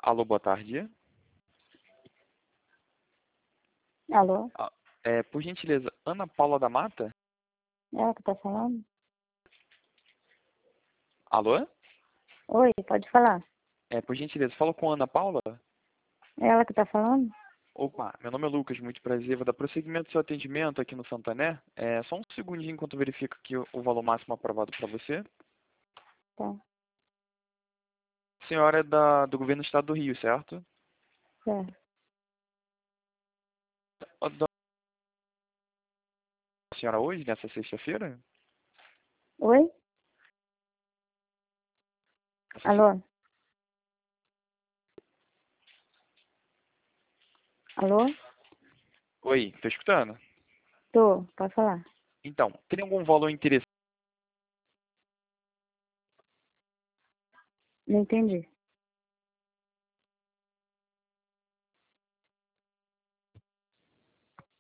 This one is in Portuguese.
Alô, boa tarde. Alô? Por gentileza, Ana Paula da Mata? Ela que tá falando? Alô? Oi, pode falar. Por gentileza, falo com Ana Paula? Ela que tá falando? Opa, meu nome é Lucas, muito prazer. Vou dar prosseguimento ao seu atendimento aqui no Santander. Só um segundinho enquanto eu verifico aqui o valor máximo aprovado para você. Tá, A senhora é do governo do estado do Rio, certo? certo. A senhora hoje, nessa sexta-feira? Oi? Alô? Alô? Oi, tá escutando? Tô, pode falar. Então, tem algum valor interessante? Não entendi.